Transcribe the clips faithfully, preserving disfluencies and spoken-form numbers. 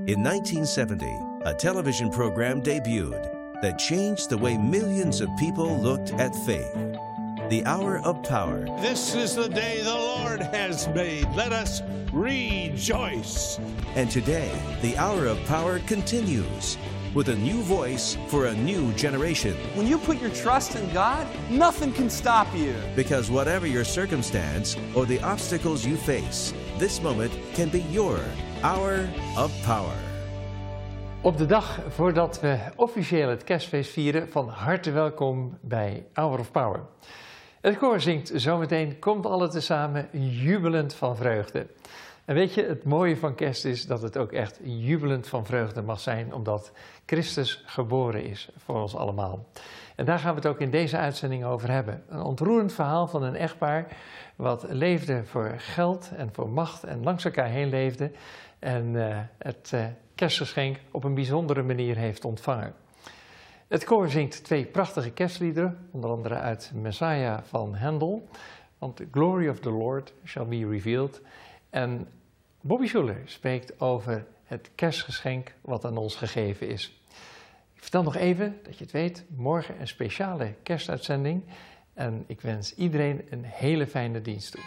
In nineteen seventy, a television program debuted that changed the way millions of people looked at faith. The Hour of Power. This is the day the Lord has made. Let us rejoice. And today, the Hour of Power continues with a new voice for a new generation. When you put your trust in God, nothing can stop you. Because whatever your circumstance or the obstacles you face, this moment can be your Hour of Power. Op de dag voordat we officieel het kerstfeest vieren, van harte welkom bij Hour of Power. Het koor zingt zometeen Komt alle tezamen jubelend van vreugde. En weet je, het mooie van kerst is dat het ook echt jubelend van vreugde mag zijn, omdat Christus geboren is voor ons allemaal. En daar gaan we het ook in deze uitzending over hebben. Een ontroerend verhaal van een echtpaar wat leefde voor geld en voor macht en langs elkaar heen leefde en uh, het uh, kerstgeschenk op een bijzondere manier heeft ontvangen. Het koor zingt twee prachtige kerstliederen, onder andere uit Messiah van Handel, want the glory of the Lord shall be revealed. En Bobby Schuller spreekt over het kerstgeschenk wat aan ons gegeven is. Ik vertel nog even, dat je het weet, morgen een speciale kerstuitzending. En ik wens iedereen een hele fijne dienst toe.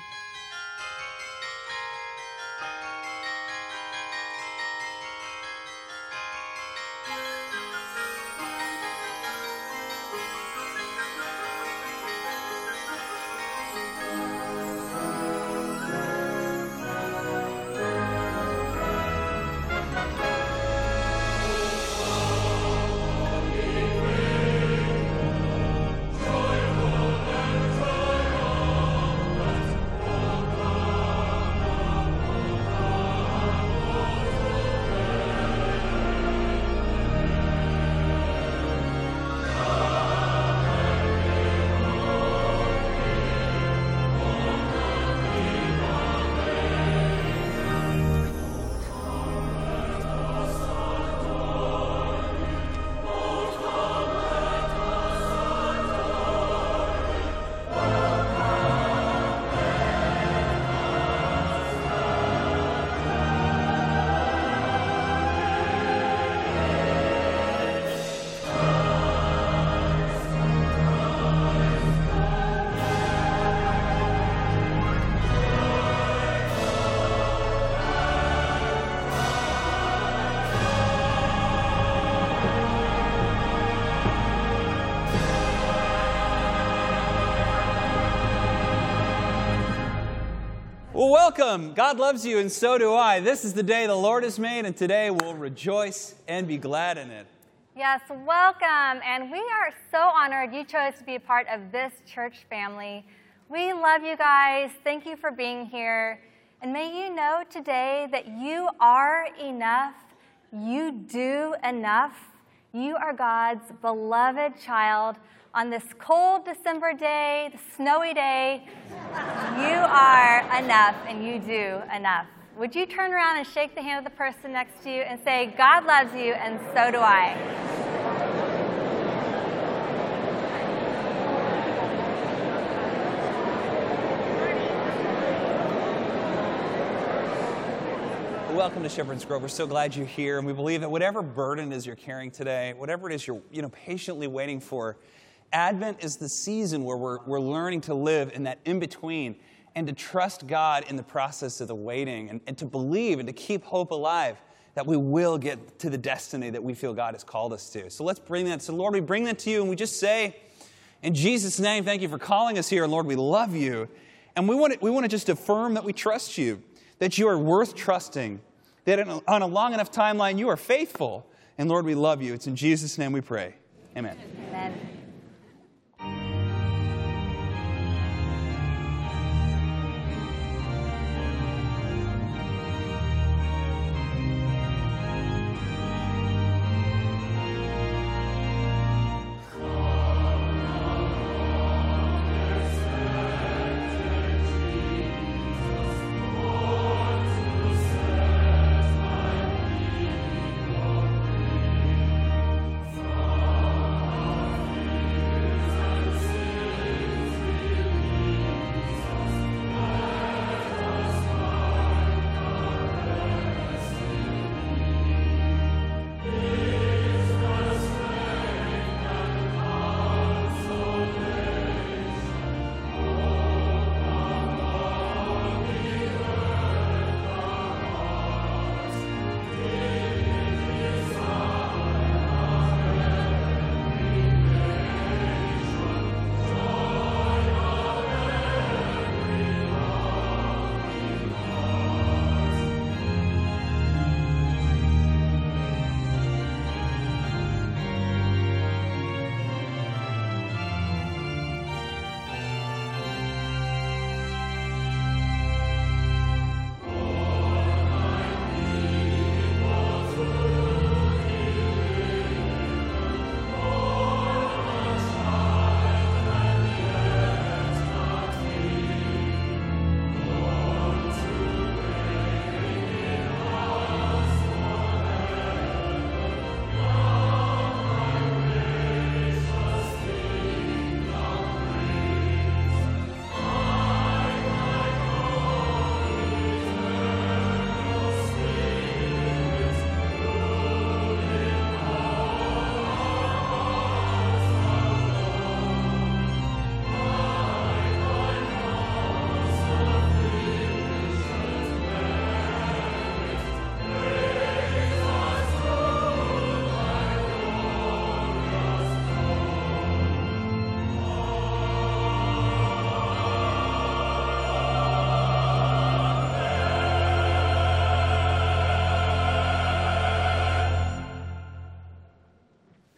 Well, welcome. God loves you, and so do I. This is the day the Lord has made, and today we'll rejoice and be glad in it. Yes, welcome. And we are so honored you chose to be a part of this church family. We love you guys. Thank you for being here. And may you know today that you are enough. You do enough. You are God's beloved child. On this cold December day, the snowy day, you are enough and you do enough. Would you turn around and shake the hand of the person next to you and say, God loves you and so do I. Welcome to Shepherd's Grove. We're so glad you're here, and we believe that whatever burden is you're carrying today, whatever it is you're you know, patiently waiting for, Advent is the season where we're, we're learning to live in that in-between and to trust God in the process of the waiting and, and to believe and to keep hope alive that we will get to the destiny that we feel God has called us to. So let's bring that. So Lord, we bring that to you and we just say, in Jesus' name, thank you for calling us here. And Lord, we love you. And we want to, we want to just affirm that we trust you, that you are worth trusting, that on a long enough timeline you are faithful. And Lord, we love you. It's in Jesus' name we pray. Amen. Amen.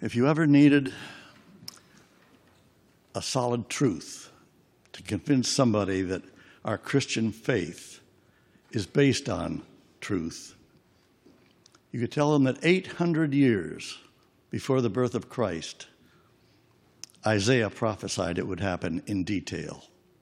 If you ever needed a solid truth to convince somebody that our Christian faith is based on truth, you could tell them that eight hundred years before the birth of Christ, Isaiah prophesied it would happen in detail.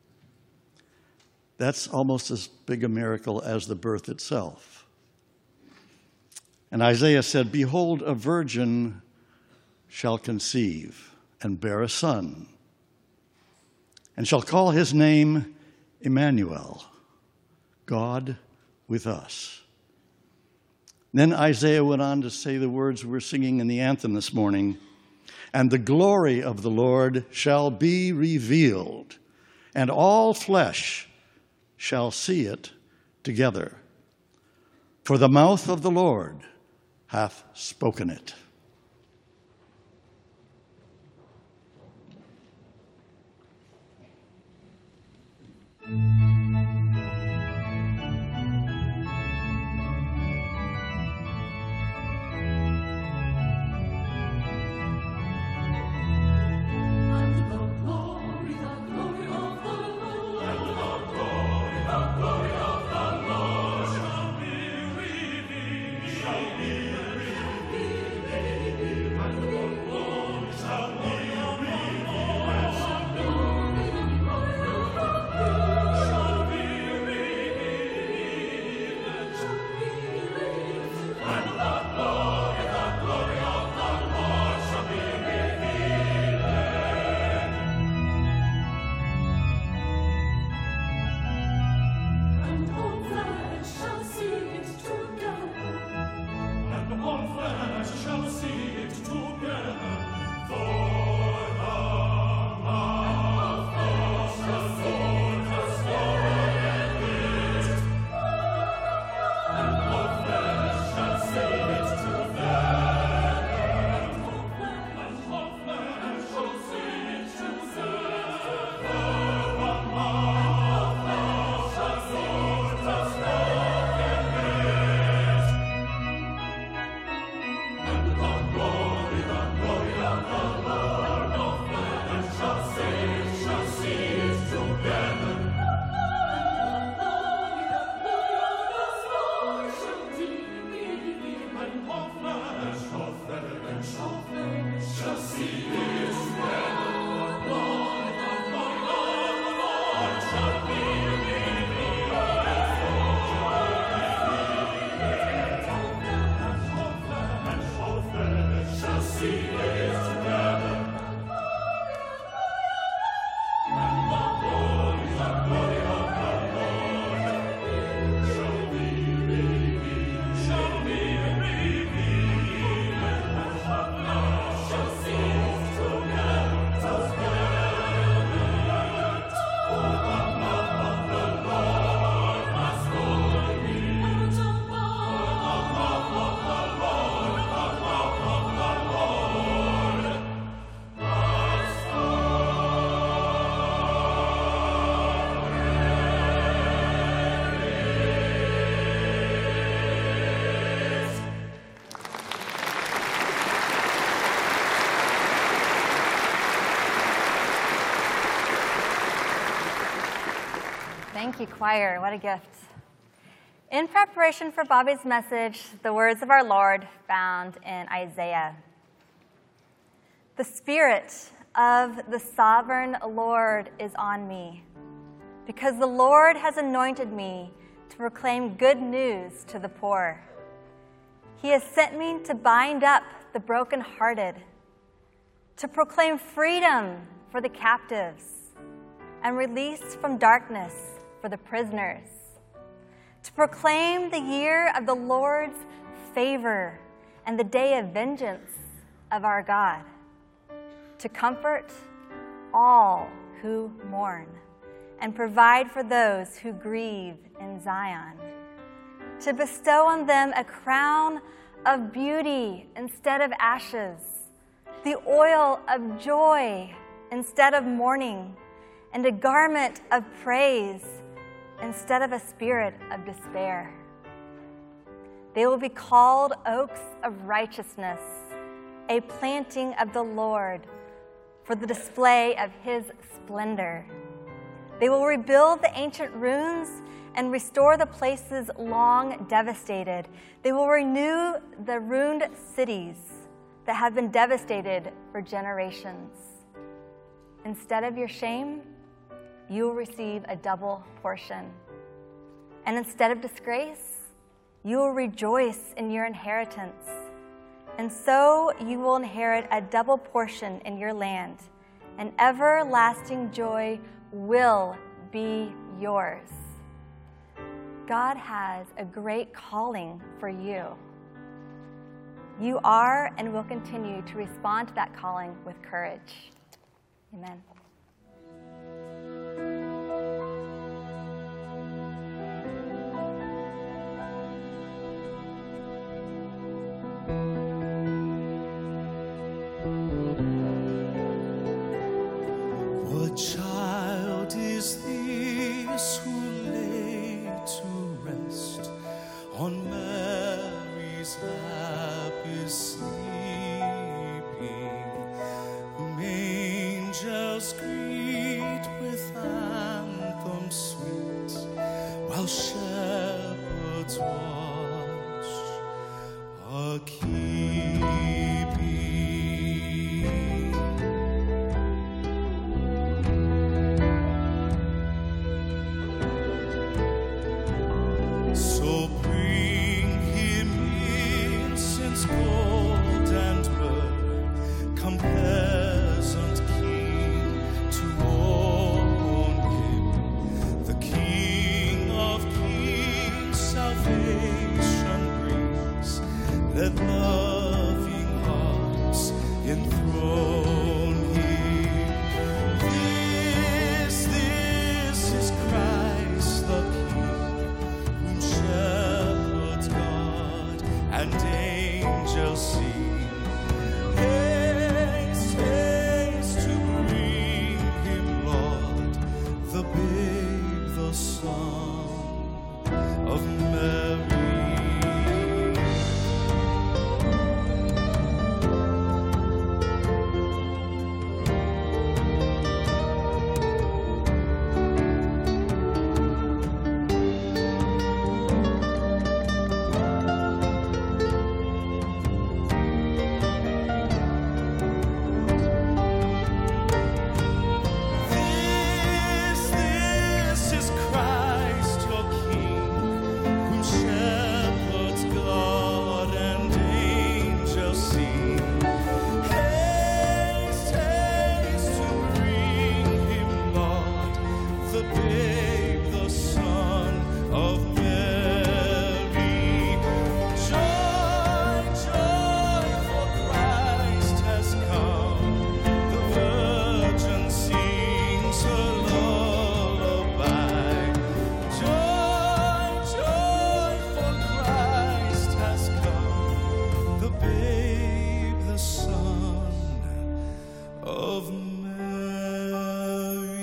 That's almost as big a miracle as the birth itself. And Isaiah said, "Behold, a virgin shall conceive and bear a son, and shall call his name Emmanuel, God with us." Then Isaiah went on to say the words we're singing in the anthem this morning, "And the glory of the Lord shall be revealed, and all flesh shall see it together. For the mouth of the Lord hath spoken it." Thank you, choir. What a gift. In preparation for Bobby's message, the words of our Lord found in Isaiah. "The Spirit of the sovereign Lord is on me, because the Lord has anointed me to proclaim good news to the poor. He has sent me to bind up the brokenhearted, to proclaim freedom for the captives, and release from darkness for the prisoners, to proclaim the year of the Lord's favor and the day of vengeance of our God, to comfort all who mourn and provide for those who grieve in Zion, to bestow on them a crown of beauty instead of ashes, the oil of joy instead of mourning, and a garment of praise instead of a spirit of despair. They will be called oaks of righteousness, a planting of the Lord for the display of his splendor. They will rebuild the ancient ruins and restore the places long devastated. They will renew the ruined cities that have been devastated for generations. Instead of your shame, you will receive a double portion. And instead of disgrace, you will rejoice in your inheritance. And so you will inherit a double portion in your land. And everlasting joy will be yours. God has a great calling for you. You are and will continue to respond to that calling with courage. Amen. What child is this who lay to rest on Mary's lap is sleeping, whom angels greet with anthems sweet, while shepherds watch are keeping. So bring him incense, gold and myrrh, come peasant king to own him, the King of kings, salvation brings. Let loving hearts enthrone him. This, this is Christ the King, whom shepherds guard and angels sing. Haste, haste to bring him, Lord, the babe, the Son of Mary. This, this is Christ your King, whom shepherds guard and angels sing. Haste, haste to bring him, Lord, the babe, the Son of Mary. Joy, joy, for Christ has come. The Virgin sings her lullaby. Joy, joy, for Christ has come. The babe, the Son of Mary.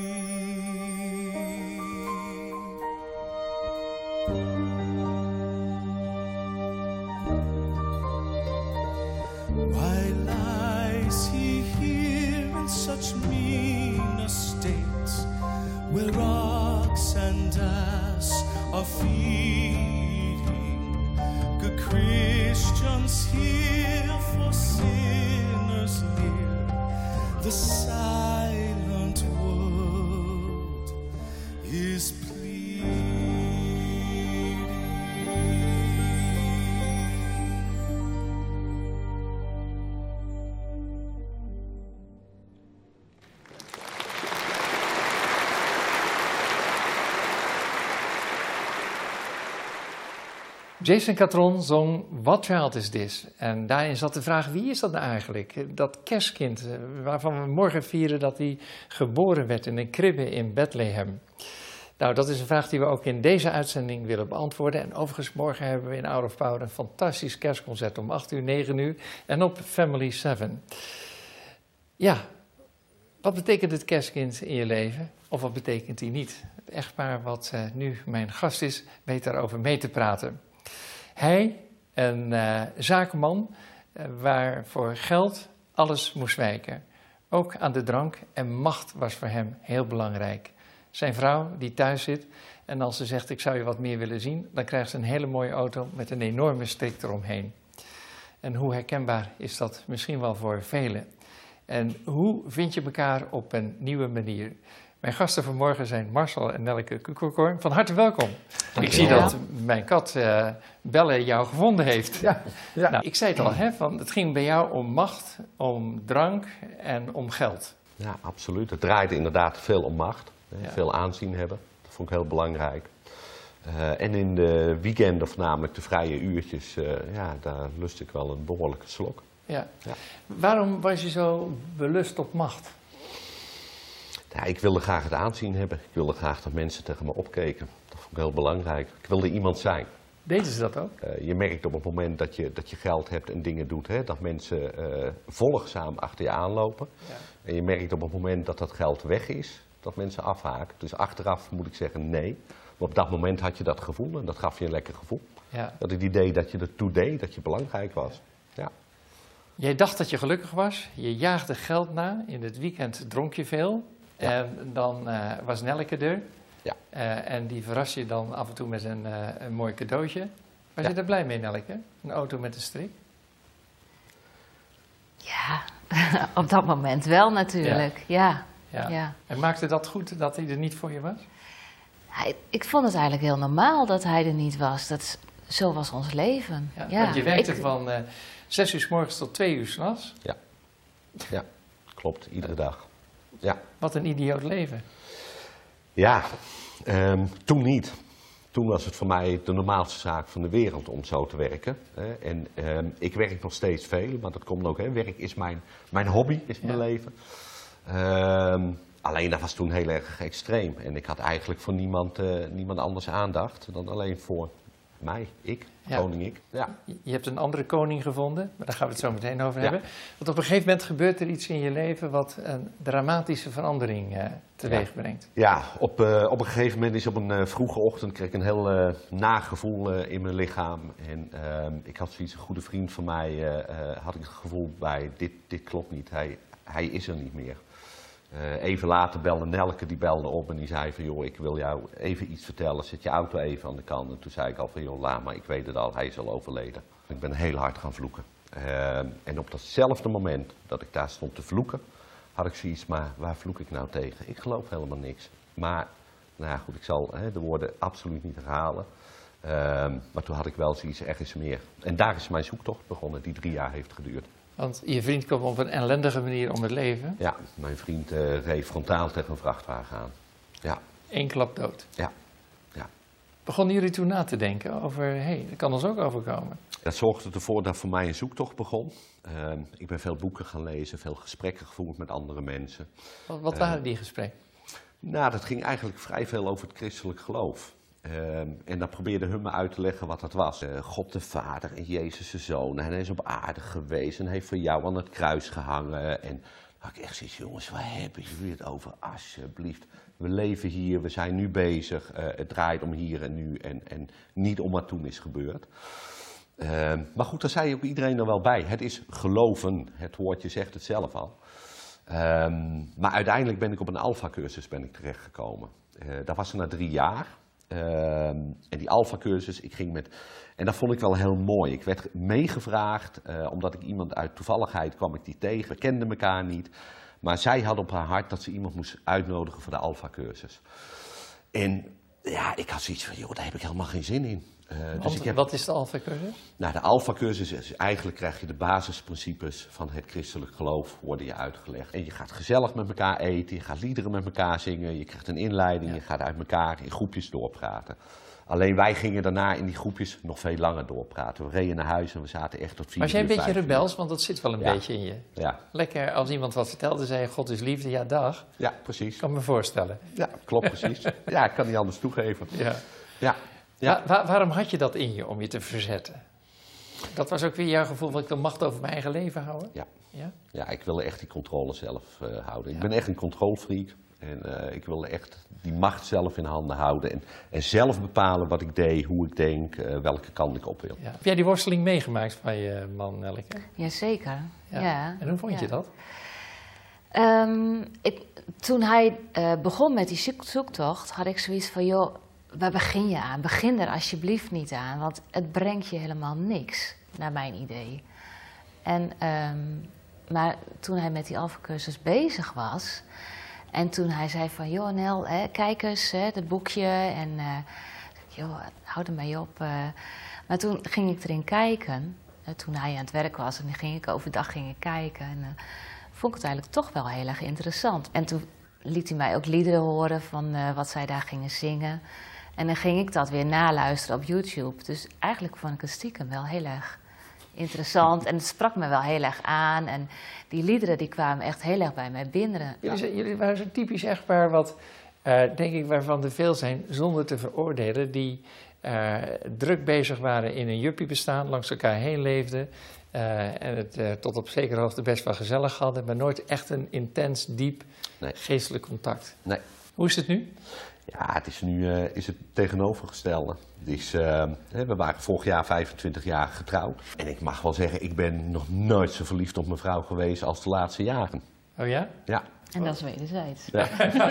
Why lies he here in such mean estate, where ox and ass are feeding? Good Christians here for sinners near, the silent world is pleading. Jason Catron zong What Child Is This? En daarin zat de vraag, wie is dat nou eigenlijk? Dat kerstkind eh, waarvan we morgen vieren dat hij geboren werd in een kribbe in Bethlehem. Nou, dat is een vraag die we ook in deze uitzending willen beantwoorden. En overigens, morgen hebben we in Hour of Power een fantastisch kerstconcert om acht uur, negen uur en op Family seven. Ja, wat betekent het kerstkind in je leven? Of wat betekent die niet? Het echtpaar wat uh, nu mijn gast is, weet daarover mee te praten. Hij, een uh, zakenman, uh, waar voor geld alles moest wijken. Ook aan de drank en macht was voor hem heel belangrijk. Zijn vrouw die thuis zit en als ze zegt ik zou je wat meer willen zien, dan krijgt ze een hele mooie auto met een enorme strik eromheen. En hoe herkenbaar is dat misschien wel voor velen? En hoe vind je elkaar op een nieuwe manier? Mijn gasten vanmorgen zijn Marcel en Nelleke Kukelkorn. Van harte welkom. Ik zie dat mijn kat uh, Belle jou gevonden heeft. Ja, ja. Nou, ik zei het al, hè, van, het ging bij jou om macht, om drank en om geld. Ja, absoluut. Het draaide inderdaad veel om macht. Ja. Veel aanzien hebben. Dat vond ik heel belangrijk. Uh, en in de weekenden, voornamelijk de vrije uurtjes, uh, ja, daar lust ik wel een behoorlijke slok. Ja. Ja. Waarom was je zo belust op macht? Ja, ik wilde graag het aanzien hebben. Ik wilde graag dat mensen tegen me opkeken. Dat vond ik heel belangrijk. Ik wilde iemand zijn. Deden ze dat ook? Uh, je merkt op het moment dat je, dat je geld hebt en dingen doet, hè, dat mensen uh, volgzaam achter je aanlopen. Ja. En je merkt op het moment dat dat geld weg is, dat mensen afhaken. Dus achteraf moet ik zeggen nee. Maar op dat moment had je dat gevoel en dat gaf je een lekker gevoel. Ja. Dat het idee dat je ertoe deed, dat je belangrijk was. Ja. Jij dacht dat je gelukkig was. Je jaagde geld na. In het weekend dronk je veel. Ja. En dan uh, was Nelleke er. Ja. Uh, en die verras je dan af en toe met een, uh, een mooi cadeautje. Was Ja. je er blij mee, Nelleke? Een auto met een strik? Ja, op dat moment wel natuurlijk. Ja. Ja. Ja. En maakte dat goed dat hij er niet voor je was? Hij, ik vond het eigenlijk heel normaal dat hij er niet was. Dat, zo was ons leven. Ja, Ja, want je werkte ik- van uh, zes uur 's morgens tot twee uur 's nachts. Ja. Ja, klopt. Iedere dag. Ja. Wat een idioot leven. Ja, ehm, toen niet. Toen was het voor mij de normaalste zaak van de wereld om zo te werken. Hè. En ehm, ik werk nog steeds veel, maar dat komt ook. Hè. Werk is mijn, mijn hobby, is mijn Ja. leven. Ehm, alleen dat was toen heel erg extreem. En ik had eigenlijk voor niemand, uh, niemand anders aandacht dan alleen voor mij, ik, Ja. koning ik. Ja. Je hebt een andere koning gevonden, maar daar gaan we het zo meteen over Ja. hebben. Want op een gegeven moment gebeurt er iets in je leven wat een dramatische verandering uh, teweeg brengt. Ja, op, uh, op een gegeven moment is op een uh, vroege ochtend kreeg ik een heel uh, nagevoel uh, in mijn lichaam. En uh, ik had zoiets, een goede vriend van mij, uh, uh, had ik het gevoel bij, dit, dit klopt niet, hij, hij is er niet meer. Uh, even later belde Nelleke, die belde op en die zei van joh, ik wil jou even iets vertellen, zet je auto even aan de kant. En toen zei ik al van joh, laat maar, ik weet het al, hij is al overleden. Ik ben heel hard gaan vloeken. Uh, en op datzelfde moment dat ik daar stond te vloeken, had ik zoiets, maar waar vloek ik nou tegen? Ik geloof helemaal niks. Maar, nou ja, goed, ik zal hè, de woorden absoluut niet herhalen. Uh, maar toen had ik wel zoiets, er is meer. En daar is mijn zoektocht begonnen, die drie jaar heeft geduurd. Want je vriend kwam op een ellendige manier om het leven. Ja, mijn vriend uh, reed frontaal tegen een vrachtwagen aan. Ja, Eén klap dood. ja, ja. Begonnen jullie toen na te denken over, hé, hey, dat kan ons ook overkomen? Dat zorgde ervoor dat voor mij een zoektocht begon. Uh, ik ben veel boeken gaan lezen, veel gesprekken gevoerd met andere mensen. Wat, wat waren die gesprekken? Nou, dat ging eigenlijk vrij veel over het christelijk geloof. Uh, en dan probeerde hun me uit te leggen wat dat was. Uh, God de Vader en Jezus de Zoon. En hij is op aarde geweest en heeft voor jou aan het kruis gehangen. En dan had ik echt zoiets, jongens, waar hebben jullie het over? Alsjeblieft. We leven hier, we zijn nu bezig. Uh, het draait om hier en nu en, en niet om wat toen is gebeurd. Uh, maar goed, daar zei ook iedereen er wel bij. Het is geloven, het woordje zegt het zelf al. Um, maar uiteindelijk ben ik op een alfa-cursus ben ik terechtgekomen. Uh, dat was er na drie jaar. Um, en die alfa-cursus, ik ging met... En dat vond ik wel heel mooi. Ik werd meegevraagd, uh, omdat ik iemand uit toevalligheid kwam ik die tegen. We kenden elkaar niet. Maar zij had op haar hart dat ze iemand moest uitnodigen voor de alfa-cursus. En ja, ik had zoiets van, joh, daar heb ik helemaal geen zin in. Uh, Want, dus ik heb... Wat is de alfa-cursus? Nou, de alfa-cursus is eigenlijk krijg je de basisprincipes van het christelijk geloof worden je uitgelegd. En je gaat gezellig met elkaar eten, je gaat liederen met elkaar zingen, je krijgt een inleiding, Ja. je gaat uit elkaar in groepjes doorpraten. Alleen wij gingen daarna in die groepjes nog veel langer doorpraten. We reden naar huis en we zaten echt tot vier Was jij een uur, beetje vijf uur. rebels? Want dat zit wel een Ja. beetje in je. Ja, Lekker, als iemand wat vertelde, zei je, God is liefde, ja dag. ja, precies. Ik kan me voorstellen. Ja, klopt precies. Ja, ik kan niet anders toegeven. Ja. Ja, ja. Wa- wa- waarom had je dat in je om je te verzetten? Dat was ook weer jouw gevoel dat ik de macht over mijn eigen leven houden? Ja. Ja? Ja, ik wilde echt die controle zelf uh, houden. Ik Ja. ben echt een controlfreak. En uh, ik wilde echt die macht zelf in handen houden. En, en zelf bepalen wat ik deed, hoe ik denk, uh, welke kant ik op wil. Ja. Heb jij die worsteling meegemaakt van je man, Nelleke? Jazeker, ja. ja. En hoe vond ja. je dat? Um, ik, toen hij uh, begon met die zoek zoektocht, had ik zoiets van, joh, waar begin je aan? Begin er alsjeblieft niet aan, want het brengt je helemaal niks, naar mijn idee. En, um, maar toen hij met die alfacursus bezig was, en toen hij zei van, joh Nel, hè, kijk eens, hè, dat boekje, en uh, joh, hou er mee op. Uh. Maar toen ging ik erin kijken, uh, toen hij aan het werk was, en dan ging ik overdag ging ik kijken, en uh, vond ik het eigenlijk toch wel heel erg interessant. En toen liet hij mij ook liederen horen van uh, wat zij daar gingen zingen. En dan ging ik dat weer naluisteren op YouTube. Dus eigenlijk vond ik het stiekem wel heel erg interessant. En het sprak me wel heel erg aan. En die liederen die kwamen echt heel erg bij mij binnen. Jullie, zijn, jullie waren zo'n typisch echtpaar wat, uh, denk ik, waarvan er veel zijn, zonder te veroordelen, die uh, druk bezig waren in een juppiebestaan, langs elkaar heen leefden. Uh, en het uh, tot op zekere hoogte best wel gezellig hadden, maar nooit echt een intens, diep nee. geestelijk contact. Nee. Hoe is het nu? Ja, het is nu uh, is het tegenovergestelde. Het is, uh, we waren vorig jaar vijfentwintig jaar getrouwd. En ik mag wel zeggen, ik ben nog nooit zo verliefd op mijn vrouw geweest als de laatste jaren. Oh ja? Ja. En dat is wederzijds. Ja.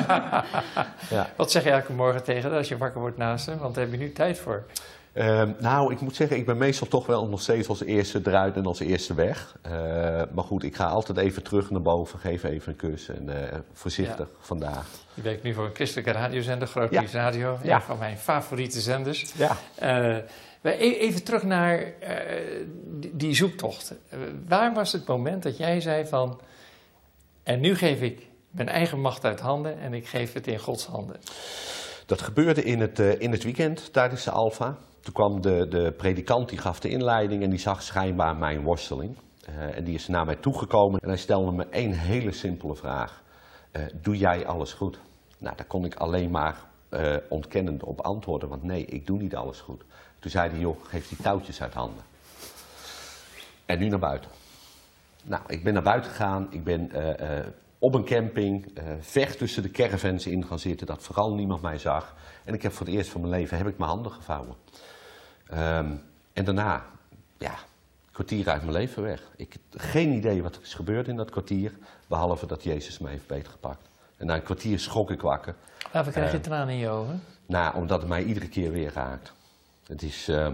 ja. Wat zeg je elke morgen tegen haar als je wakker wordt naast hem? Want daar heb je nu tijd voor. Uh, nou, ik moet zeggen, ik ben meestal toch wel nog steeds als eerste eruit en als eerste weg. Uh, maar goed, ik ga altijd even terug naar boven, geef even een kus en uh, voorzichtig ja. vandaag. Je werkt nu voor een christelijke radiozender, Groot Nieuws ja. Radio, ja. een van mijn favoriete zenders. Ja. Uh, even terug naar uh, die, die zoektocht. Uh, waar was het moment dat jij zei van, en nu geef ik mijn eigen macht uit handen en ik geef het in Gods handen? Dat gebeurde in het, uh, in het weekend tijdens de Alpha. Toen kwam de, de predikant, die gaf de inleiding en die zag schijnbaar mijn worsteling. Uh, en die is naar mij toegekomen en hij stelde me één hele simpele vraag. Uh, doe jij alles goed? Nou, daar kon ik alleen maar uh, ontkennend op antwoorden, want nee, ik doe niet alles goed. Toen zei hij, joh, geef die touwtjes uit handen. En nu naar buiten. Nou, ik ben naar buiten gegaan, ik ben uh, uh, op een camping, uh, ver tussen de caravans in gaan zitten, dat vooral niemand mij zag. En ik heb voor het eerst van mijn leven, heb ik mijn handen gevouwen. Um, en daarna, ja, een kwartier uit mijn leven weg. Ik heb geen idee wat er is gebeurd in dat kwartier, behalve dat Jezus me heeft beetgepakt. En na een kwartier schrok ik wakker. Waarvoor krijg je uh, tranen in je ogen? Nou, omdat het mij iedere keer weer raakt. Het is, uh,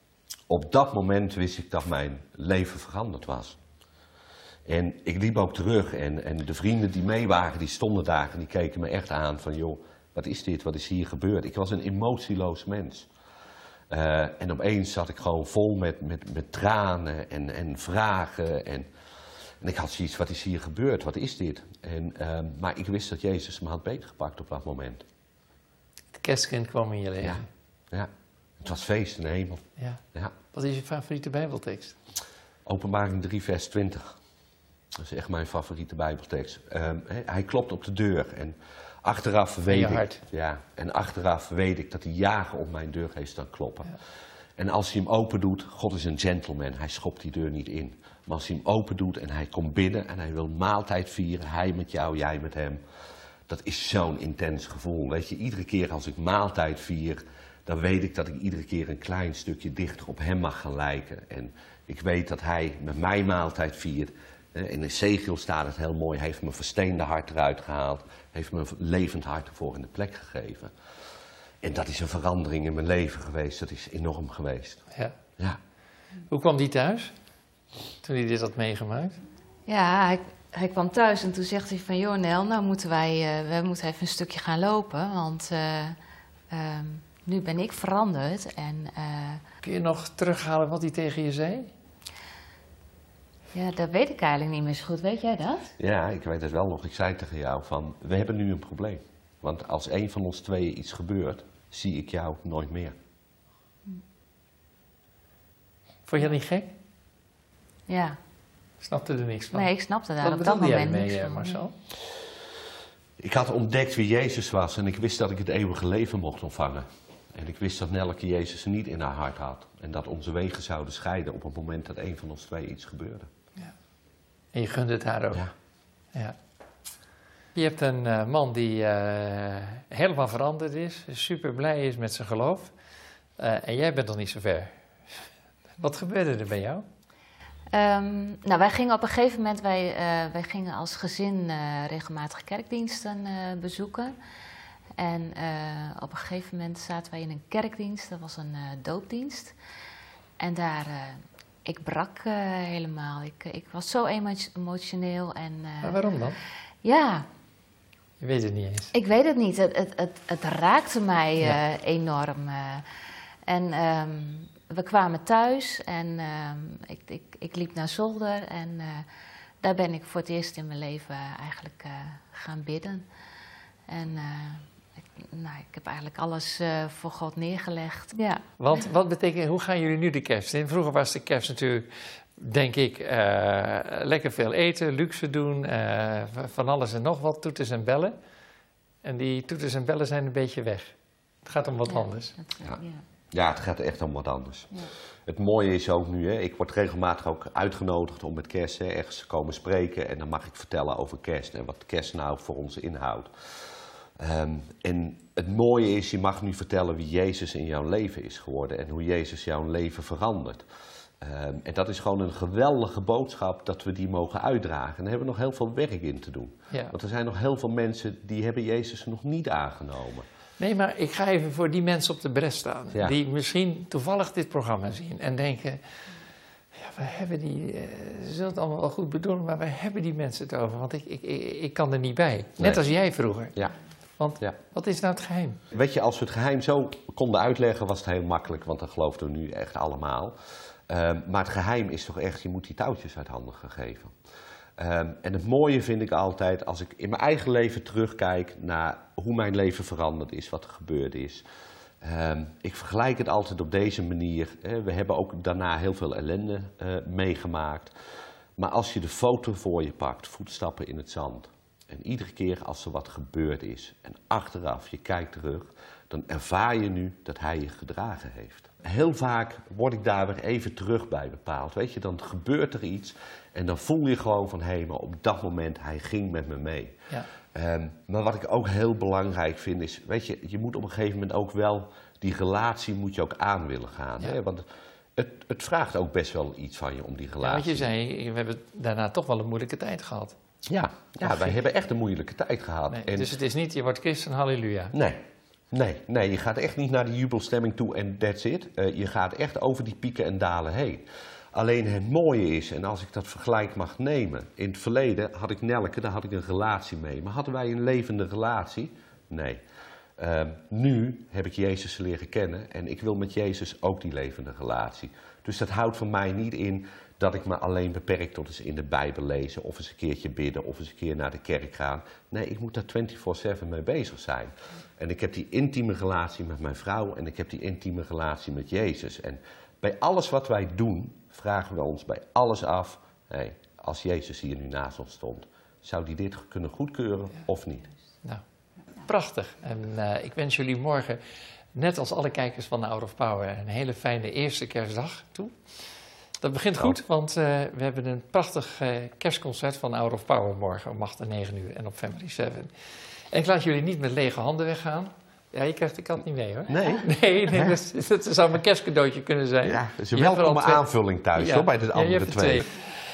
op dat moment wist ik dat mijn leven veranderd was. En ik liep ook terug en, en de vrienden die mee waren, die stonden daar en die keken me echt aan van, joh, wat is dit, wat is hier gebeurd? Ik was een emotieloos mens. Uh, en opeens zat ik gewoon vol met, met, met tranen en, en vragen. En, en ik had zoiets, wat is hier gebeurd? Wat is dit? En, uh, maar ik wist dat Jezus me had beetgepakt op dat moment. Het kerstkind kwam in je leven. Ja, ja. Het was feest in de hemel. Ja. Ja. Wat is je favoriete Bijbeltekst? Openbaring drie vers twintig. Dat is echt mijn favoriete Bijbeltekst. Uh, hij klopt op de deur en achteraf weet ik, ja, en achteraf weet ik dat die jager op mijn deur heeft staan kloppen. Ja. En als hij hem open doet, God is een gentleman, hij schopt die deur niet in. Maar als hij hem open doet en hij komt binnen en hij wil maaltijd vieren, hij met jou, jij met hem. Dat is zo'n intens gevoel. Weet je, iedere keer als ik maaltijd vier, dan weet ik dat ik iedere keer een klein stukje dichter op hem mag gaan lijken. En ik weet dat hij met mij maaltijd viert. In Ezekiel staat het heel mooi, hij heeft mijn versteende hart eruit gehaald, heeft me een levend hart ervoor in de plek gegeven. En dat is een verandering in mijn leven geweest, dat is enorm geweest. Ja. Ja. Hoe kwam die thuis, toen hij dit had meegemaakt? Ja, hij, hij kwam thuis en toen zegt hij van, joh Nel, nou moeten wij, uh, we moeten even een stukje gaan lopen, want uh, uh, nu ben ik veranderd. En, uh, kun je nog terughalen wat hij tegen je zei? Ja, dat weet ik eigenlijk niet meer zo goed. Weet jij dat? Ja, ik weet het wel nog. Ik zei tegen jou van, we hebben nu een probleem. Want als een van ons tweeën iets gebeurt, zie ik jou nooit meer. Vond je dat niet gek? Ja. Snapte er niks van? Nee, ik snapte daar wat op dat moment jij mee, niks van. Marcel? Ik had ontdekt wie Jezus was en ik wist dat ik het eeuwige leven mocht ontvangen. En ik wist dat Nelleke Jezus niet in haar hart had. En dat onze wegen zouden scheiden op het moment dat een van ons twee iets gebeurde. Ja. En je gunde het haar ook? Ja. Ja. Je hebt een uh, man die uh, helemaal veranderd is, super blij is met zijn geloof. Uh, en jij bent nog niet zo ver. Wat gebeurde er bij jou? Um, nou, wij gingen op een gegeven moment, wij, uh, wij gingen als gezin uh, regelmatig kerkdiensten uh, bezoeken. En uh, op een gegeven moment zaten wij in een kerkdienst, dat was een uh, doopdienst. En daar, uh, ik brak uh, helemaal. Ik, ik was zo emo- emotioneel. En, uh, maar waarom dan? Ja. Je weet het niet eens. Ik weet het niet. Het, het, het, het raakte mij uh, ja. enorm. Uh, en um, we kwamen thuis en um, ik, ik, ik liep naar zolder. En uh, daar ben ik voor het eerst in mijn leven eigenlijk uh, gaan bidden. En uh, ik, nou, ik heb eigenlijk alles uh, voor God neergelegd. Ja. Want wat betekent, hoe gaan jullie nu de kerst in? Vroeger was de kerst natuurlijk, denk ik, uh, lekker veel eten, luxe doen, uh, van alles en nog wat, toeters en bellen. En die toeters en bellen zijn een beetje weg. Het gaat om wat ja, anders. Dat, Ja. ja. Ja, het gaat echt om wat anders. Ja. Het mooie is ook nu, hè, ik word regelmatig ook uitgenodigd om met kerst hè, ergens te komen spreken. En dan mag ik vertellen over kerst en wat kerst nou voor ons inhoudt. Um, en het mooie is, je mag nu vertellen wie Jezus in jouw leven is geworden en hoe Jezus jouw leven verandert. Um, en dat is gewoon een geweldige boodschap dat we die mogen uitdragen. En daar hebben we nog heel veel werk in te doen. Ja. Want er zijn nog heel veel mensen die hebben Jezus nog niet aangenomen. Nee, maar ik ga even voor die mensen op de bres staan. Ja. Die misschien toevallig dit programma zien en denken... Ja, we hebben die... Uh, ze zullen het allemaal wel goed bedoelen, maar wij hebben die mensen het over. Want ik, ik, ik, ik kan er niet bij. Net Nee. als jij vroeger. Ja. Want Ja. wat is nou het geheim? Weet je, als we het geheim zo konden uitleggen, was het heel makkelijk, want dat geloofden we nu echt allemaal. Um, maar het geheim is toch echt, je moet die touwtjes uit handen gaan geven. Um, en het mooie vind ik altijd, als ik in mijn eigen leven terugkijk naar hoe mijn leven veranderd is, wat er gebeurd is. Um, ik vergelijk het altijd op deze manier. Hè. We hebben ook daarna heel veel ellende uh, meegemaakt. Maar als je de foto voor je pakt, voetstappen in het zand. En iedere keer als er wat gebeurd is en achteraf je kijkt terug, dan ervaar je nu dat hij je gedragen heeft. Heel vaak word ik daar weer even terug bij bepaald. Weet je, dan gebeurt er iets en dan voel je gewoon van, hé, maar op dat moment, hij ging met me mee. Ja. Um, maar wat ik ook heel belangrijk vind is, weet je, je moet op een gegeven moment ook wel, die relatie moet je ook aan willen gaan. Ja. Hè? Want het, het vraagt ook best wel iets van je om die relatie. Ja, wat je zei, we hebben daarna toch wel een moeilijke tijd gehad. Ja, ja wij hebben echt een moeilijke tijd gehad. Nee, en dus het is niet, je wordt christen, halleluja. Nee, nee, nee, je gaat echt niet naar die jubelstemming toe en that's it. Uh, je gaat echt over die pieken en dalen heen. Alleen het mooie is, en als ik dat vergelijk mag nemen, in het verleden had ik Nelke, daar had ik een relatie mee. Maar hadden wij een levende relatie? Nee. Uh, nu heb ik Jezus leren kennen en ik wil met Jezus ook die levende relatie. Dus dat houdt voor mij niet in dat ik me alleen beperk tot eens in de Bijbel lezen, of eens een keertje bidden, of eens een keer naar de kerk gaan. Nee, ik moet daar vierentwintig zeven mee bezig zijn. En ik heb die intieme relatie met mijn vrouw en ik heb die intieme relatie met Jezus. En bij alles wat wij doen, vragen we ons bij alles af, hey, als Jezus hier nu naast ons stond, zou die dit kunnen goedkeuren of niet? Nou, prachtig. En uh, ik wens jullie morgen, net als alle kijkers van Hour of Power, een hele fijne eerste kerstdag toe. Dat begint goed, want uh, we hebben een prachtig uh, kerstconcert van Hour of Power morgen om acht en negen uur en op Family zeven. En ik laat jullie niet met lege handen weggaan. Ja, je krijgt de kant niet mee hoor. Nee? Nee, nee dat, dat zou mijn kerstcadeautje kunnen zijn. Ja, dat is Je een hebt er al welkome twee- aanvulling thuis Ja, hoor, bij de ja, je andere hebt er twee.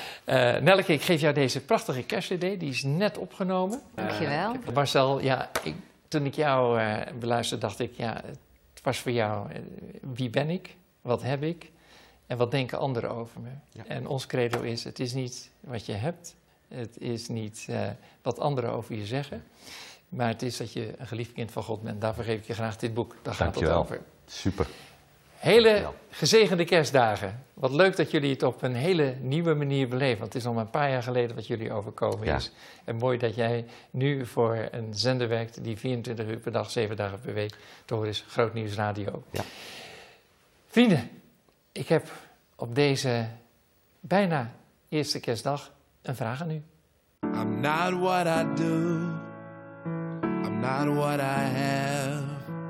Uh, Nelke, ik geef jou deze prachtige kerstcd, die is net opgenomen. Dankjewel. Uh, Marcel, ja, ik, toen ik jou uh, beluisterde, dacht ik, ja, het was voor jou, uh, wie ben ik, wat heb ik en wat denken anderen over me? Ja. En ons credo is, het is niet wat je hebt, het is niet uh, wat anderen over je zeggen, maar het is dat je een geliefd kind van God bent. Daarvoor geef ik je graag dit boek, daar gaat het Dankjewel. over. Super. Hele Dankjewel. gezegende kerstdagen. Wat leuk dat jullie het op een hele nieuwe manier beleven. Want het is nog maar een paar jaar geleden wat jullie overkomen Ja. is. En mooi dat jij nu voor een zender werkt die vierentwintig uur per dag, zeven dagen per week te horen is. Groot Nieuws Radio. Ja. Vrienden, ik heb op deze bijna eerste kerstdag een vraag aan u. I'm not what I do. I'm not what I have.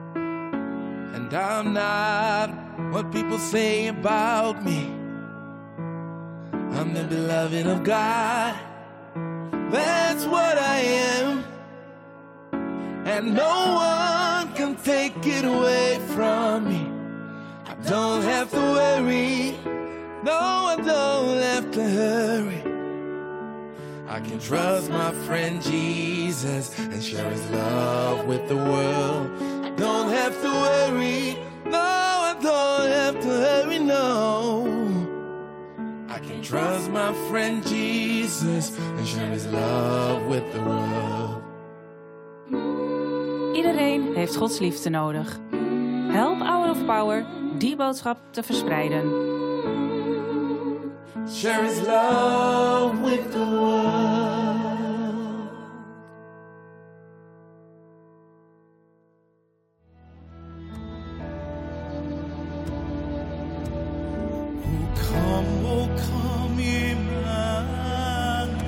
And I'm not what people say about me. I'm the beloved of God. That's what I am. and no one can take it away from me. I don't have to worry, no, I don't have to hurry. I can trust my friend Jesus and share his love with the world. I don't have to worry, no, I don't have to hurry, no. I can trust my friend Jesus and share his love with the world. Iedereen heeft Gods liefde nodig. Help Hour of Power die boodschap te verspreiden. Share his love with the world. Oh come, oh come, Emmanuel,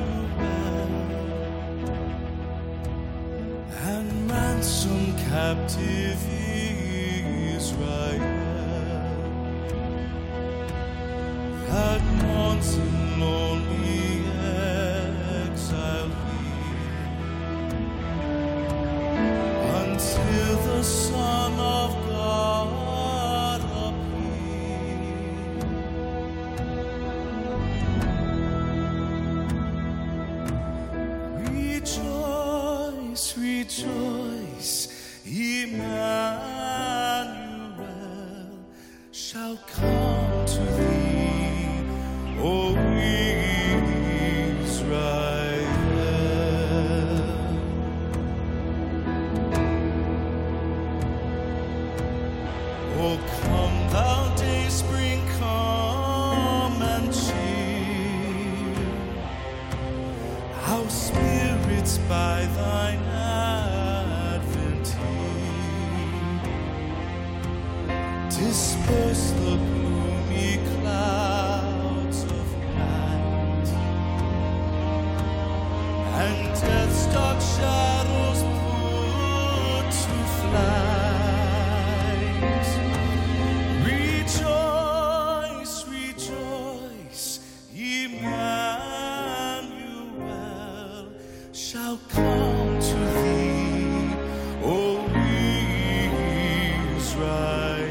and ransom captive Israel. That mourns in lonely exile here, until the Son of God appear. Rejoice, rejoice, Emmanuel shall come to thee, O Israel. O come thou dayspring, come and cheer our spirits by thine advent here. Disperse the gloomy clouds of night, and death's dark shadows put to flight. Rejoice, rejoice, Emmanuel shall come to thee, O Israel.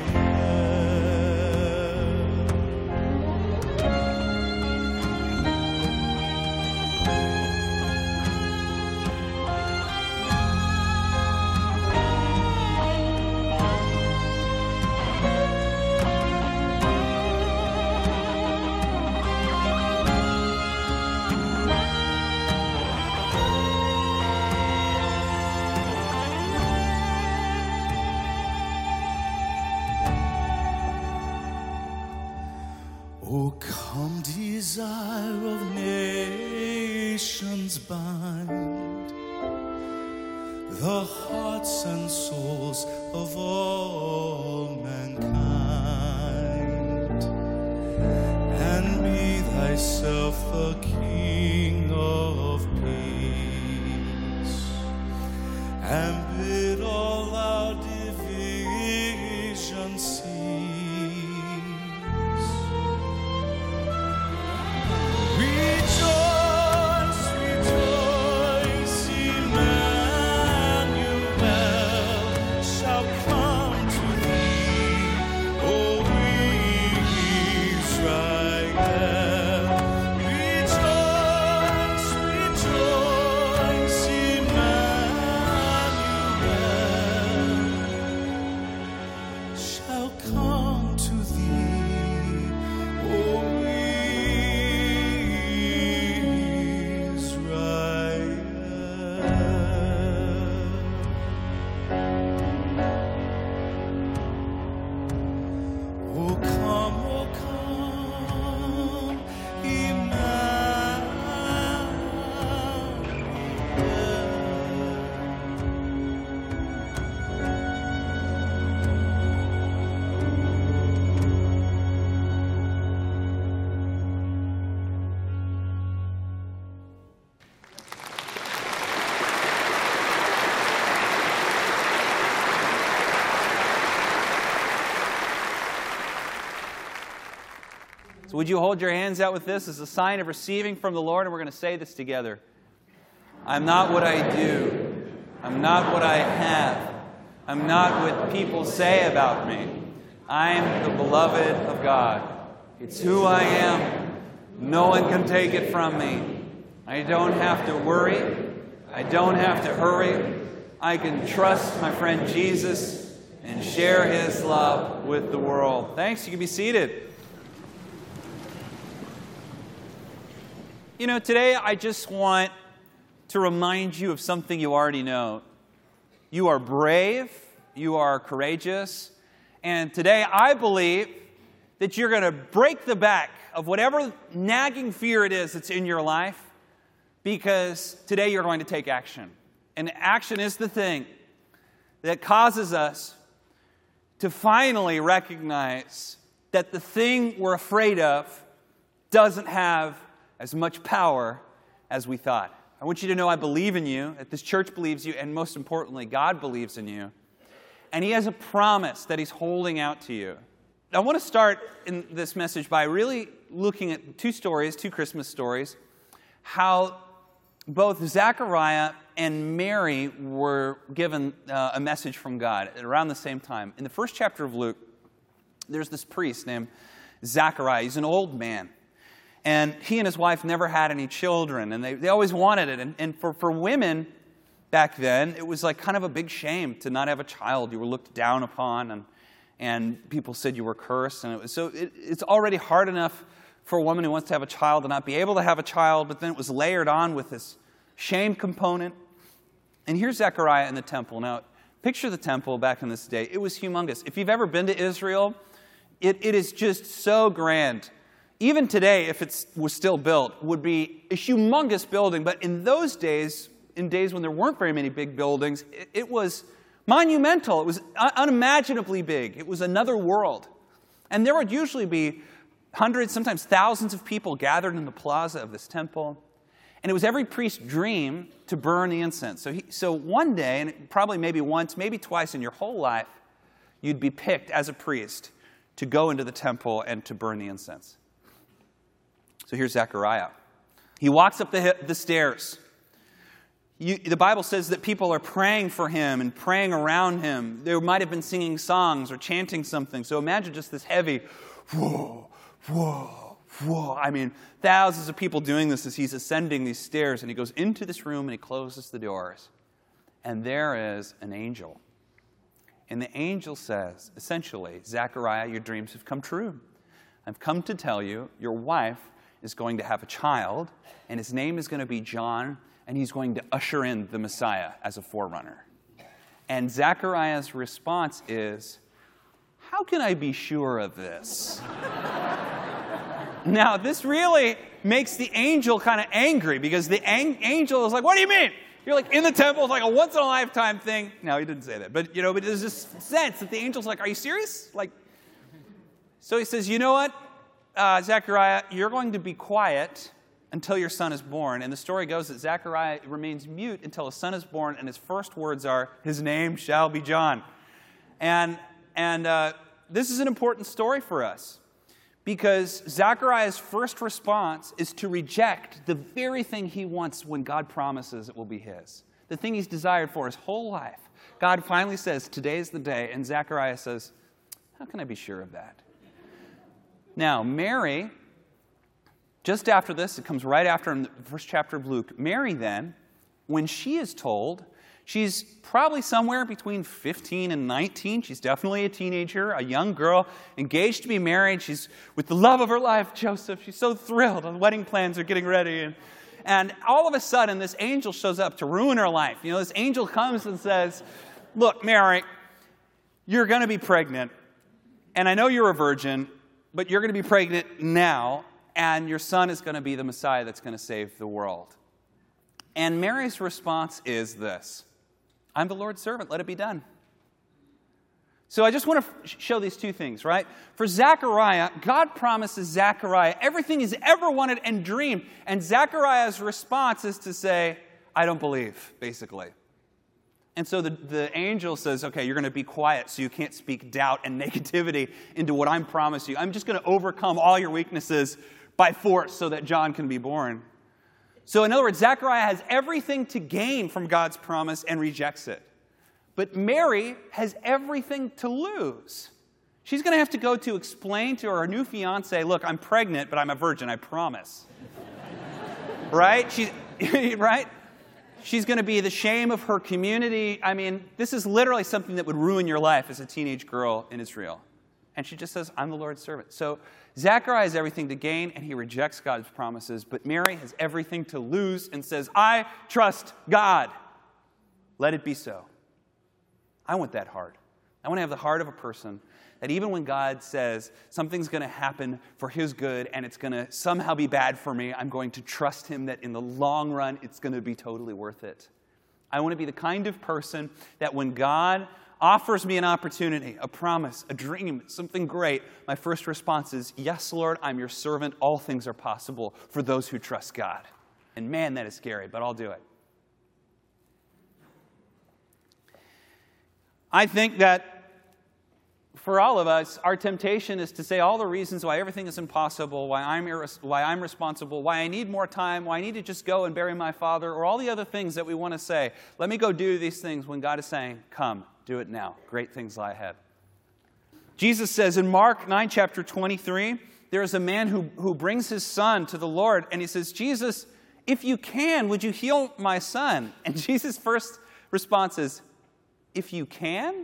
O come, desire of nations, bind the hearts and souls of all mankind, and be thyself the King of peace, and bid all our divisions cease. Rejoice, rejoice, Emmanuel shall come to thee, O Israel. Rejoice, rejoice, Emmanuel shall come to thee, O Oh come, oh come, So would you hold your hands out with this as a sign of receiving from the Lord? And we're going to say this together. I'm not what I do. I'm not what I have. I'm not what people say about me. I'm the beloved of God. It's who I am. No one can take it from me. I don't have to worry. I don't have to hurry. I can trust my friend Jesus and share his love with the world. Thanks. You can be seated. You know, today I just want to remind you of something you already know. You are brave. You are courageous. And today I believe that you're going to break the back of whatever nagging fear it is that's in your life, because today you're going to take action. And action is the thing that causes us to finally recognize that the thing we're afraid of doesn't have as much power as we thought. I want you to know I believe in you, that this church believes you, and most importantly, God believes in you. And he has a promise that he's holding out to you. I want to start in this message by really looking at two stories, two Christmas stories, how both Zechariah and Mary were given uh, a message from God at around the same time. In the first chapter of Luke, there's this priest named Zechariah. He's an old man. And he and his wife never had any children, and they, they always wanted it. And, and for, for women back then, it was like kind of a big shame to not have a child. You were looked down upon, and, and people said you were cursed. And it was, so it, it's already hard enough for a woman who wants to have a child to not be able to have a child, but then it was layered on with this shame component. And here's Zechariah in the temple. Now, picture the temple back in this day. It was humongous. If you've ever been to Israel, it, it is just so grand. Even today, if it was still built, would be a humongous building. But in those days, in days when there weren't very many big buildings, it, it was monumental. It was un- unimaginably big. It was another world. And there would usually be hundreds, sometimes thousands of people gathered in the plaza of this temple. And it was every priest's dream to burn the incense. So, he, so one day, and probably maybe once, maybe twice in your whole life, you'd be picked as a priest to go into the temple and to burn the incense. So here's Zechariah. He walks up the, the stairs. You, the Bible says that people are praying for him and praying around him. They might have been singing songs or chanting something. So imagine just this heavy, whoa, whoa, whoa. I mean, thousands of people doing this as he's ascending these stairs. And he goes into this room and he closes the doors. And there is an angel. And the angel says, essentially, Zechariah, your dreams have come true. I've come to tell you, your wife is going to have a child, and his name is going to be John, and he's going to usher in the Messiah as a forerunner. And Zechariah's response is, how can I be sure of this? Now, this really makes the angel kind of angry, because the ang- angel is like, what do you mean? You're like in the temple, it's like a once-in-a-lifetime thing. No, he didn't say that. But, you know, but there's this sense that the angel's like, are you serious? Like, so he says, you know what? Uh, Zechariah, you're going to be quiet until your son is born. And the story goes that Zechariah remains mute until his son is born, and his first words are, his name shall be John. And, and uh, this is an important story for us, because Zechariah's first response is to reject the very thing he wants when God promises it will be his. The thing he's desired for his whole life. God finally says, today's the day, and Zechariah says, how can I be sure of that? Now, Mary, just after this, it comes right after in the first chapter of Luke. Mary then, when she is told, she's probably somewhere between fifteen and nineteen. She's definitely a teenager, a young girl, engaged to be married. She's with the love of her life, Joseph. She's so thrilled. The wedding plans are getting ready. And, and all of a sudden, this angel shows up to ruin her life. You know, this angel comes and says, look, Mary, you're going to be pregnant. And I know you're a virgin, but you're going to be pregnant now, and your son is going to be the Messiah that's going to save the world. And Mary's response is this: I'm the Lord's servant, let it be done. So I just want to show these two things, right? For Zechariah, God promises Zechariah everything he's ever wanted and dreamed. And Zechariah's response is to say, I don't believe, basically. And so the, the angel says, okay, you're going to be quiet so you can't speak doubt and negativity into what I'm promising you. I'm just going to overcome all your weaknesses by force so that John can be born. So in other words, Zechariah has everything to gain from God's promise and rejects it. But Mary has everything to lose. She's going to have to go to explain to her new fiancé, look, I'm pregnant, but I'm a virgin, I promise. Right? She's, right? She's going to be the shame of her community. I mean, this is literally something that would ruin your life as a teenage girl in Israel. And she just says, I'm the Lord's servant. So Zechariah has everything to gain, and he rejects God's promises. But Mary has everything to lose and says, I trust God. Let it be so. I want that heart. I want to have the heart of a person that even when God says something's going to happen for his good and it's going to somehow be bad for me, I'm going to trust him that in the long run, it's going to be totally worth it. I want to be the kind of person that when God offers me an opportunity, a promise, a dream, something great, my first response is, yes, Lord, I'm your servant. All things are possible for those who trust God. And man, that is scary, but I'll do it. I think that for all of us, our temptation is to say all the reasons why everything is impossible, why I'm, irres- why I'm responsible, why I need more time, why I need to just go and bury my father, or all the other things that we want to say. Let me go do these things when God is saying, come, do it now. Great things lie ahead. Jesus says in Mark nine, chapter twenty-three, there is a man who, who brings his son to the Lord, and he says, Jesus, if you can, would you heal my son? And Jesus' first response is, if you can?